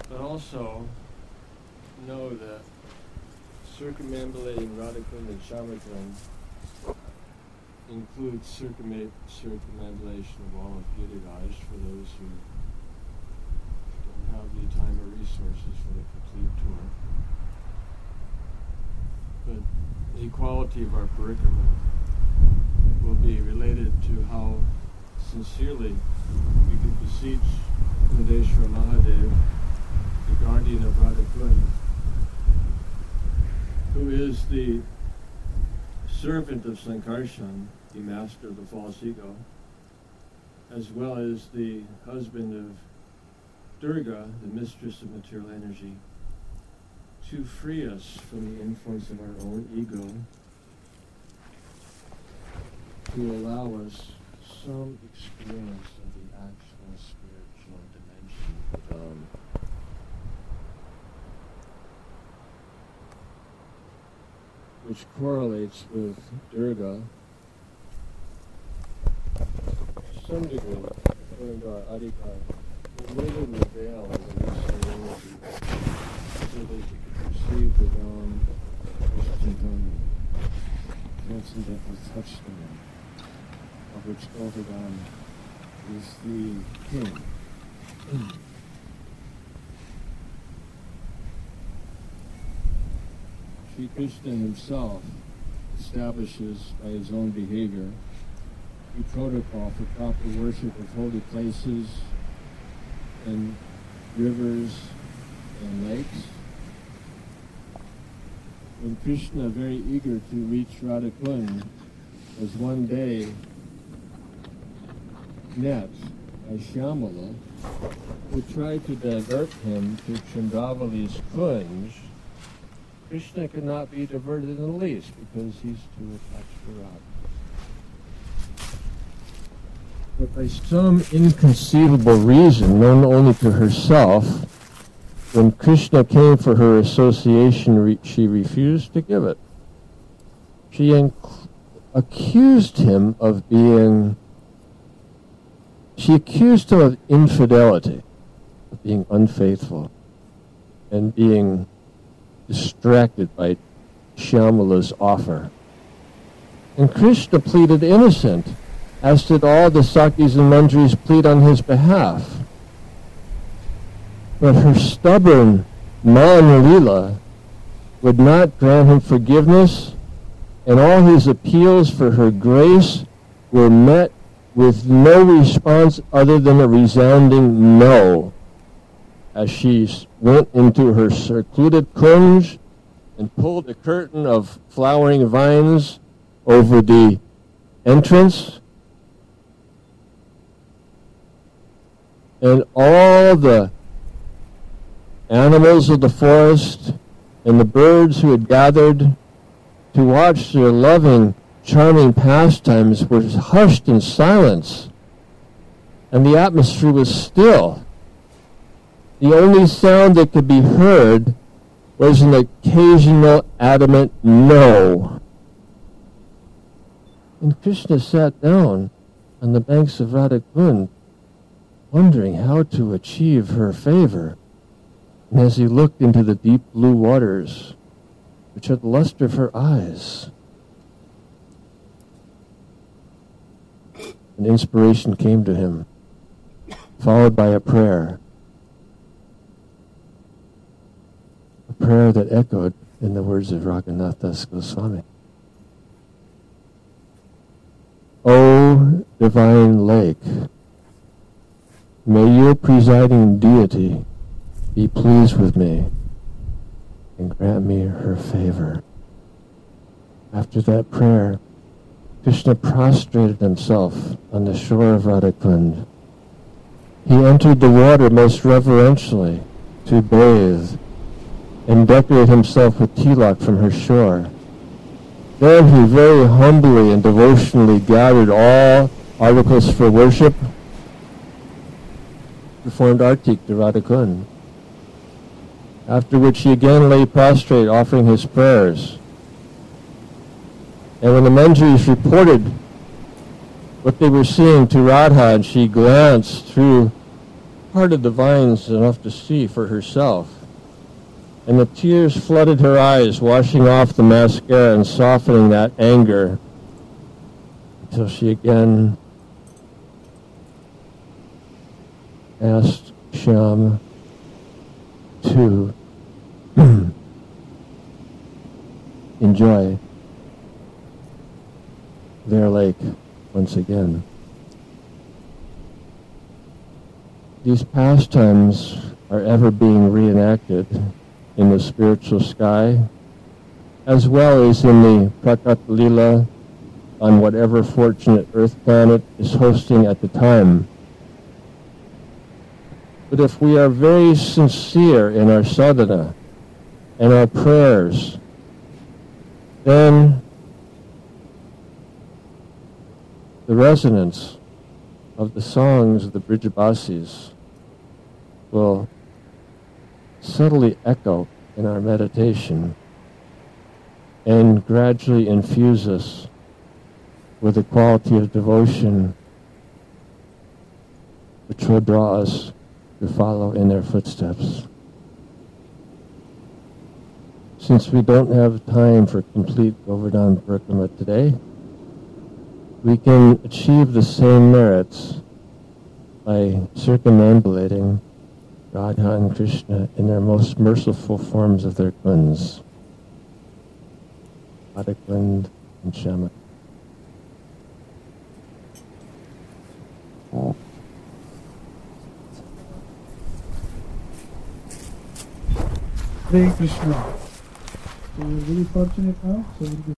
but also know that circumambulating Radhakund and Shamakund includes circumambulation of all of Giriraj for those who don't have the time or resources for the complete tour. But the equality of our parikrama will be related to how sincerely we can beseech Nadeshwar Mahadev, the guardian of Radhakund, who is the servant of Sankarshan, the master of the false ego, as well as the husband of Durga, the mistress of material energy, to free us from the influence of our own ego, to allow us some experience of the actual spiritual dimension. Which correlates with Durga to some degree, according to our Adhikar, removing the veil of the lucid energy so that you can perceive the Ram Chaitanya, transcendental touchstone, of which Govardhan is the king. Sri Krishna himself establishes by his own behavior a protocol for proper worship of holy places and rivers and lakes. When Krishna, very eager to reach Radhakund, was one day met by Shyamala, who tried to divert him to Chandravali's Kunj, Krishna could not be diverted in the least because he's too attached to Radha. But by some inconceivable reason, known only to herself, when Krishna came for her association, she refused to give it. She accused him of infidelity, of being unfaithful, and being distracted by Shyamala's offer. And Krishna pleaded innocent, as did all the Sakis and Manjaris plead on his behalf. But her stubborn Man-lila would not grant him forgiveness, and all his appeals for her grace were met with no response other than a resounding no, as she went into her secluded kunj and pulled a curtain of flowering vines over the entrance, and all the animals of the forest and the birds who had gathered to watch their loving, charming pastimes were hushed in silence, and the atmosphere was still. The only sound that could be heard was an occasional adamant no. And Krishna sat down on the banks of Radhakund, wondering how to achieve her favor. And as he looked into the deep blue waters, which had the luster of her eyes, an inspiration came to him, followed by a prayer that echoed in the words of Raghunath Das Goswami. O divine lake, may your presiding deity be pleased with me and grant me her favor. After that prayer, Krishna prostrated himself on the shore of Radhakund. He entered the water most reverentially to bathe and decorate himself with tilak from her shore. Then he very humbly and devotionally gathered all articles for worship, performed artik to Radhakund, after which he again lay prostrate offering his prayers. And when the Manjaris reported what they were seeing to Radha, and she glanced through parted the vines enough to see for herself, and the tears flooded her eyes, washing off the mascara and softening that anger, until she again asked Shyam to enjoy their lake once again. These pastimes are ever being reenacted in the spiritual sky, as well as in the Prakat Lila on whatever fortunate earth planet is hosting at the time. But if we are very sincere in our sadhana and our prayers, then the resonance of the songs of the Brijabasis will subtly echo in our meditation and gradually infuse us with a quality of devotion which will draw us to follow in their footsteps. Since we don't have time for complete Govardhan Parikrama today, we can achieve the same merits by circumambulating Radha and Krishna in their most merciful forms of their guns, Radhakund and Shama. Hare Krishna. So we are very fortunate now. So we'll be